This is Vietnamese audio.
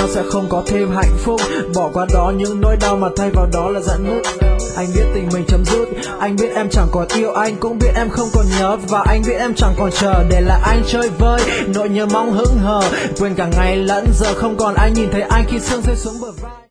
sẽ không có thêm hạnh phúc. Bỏ qua đó những nỗi đau mà thay vào đó là giận nút. Anh biết tình mình chấm dứt, anh biết em chẳng còn yêu anh, cũng biết em không còn nhớ, và anh biết em chẳng còn chờ để là anh chơi vơi. Nỗi nhớ mong hững hờ, quên cả ngày lẫn giờ, không còn ai nhìn thấy anh khi sương rơi xuống bờ vai.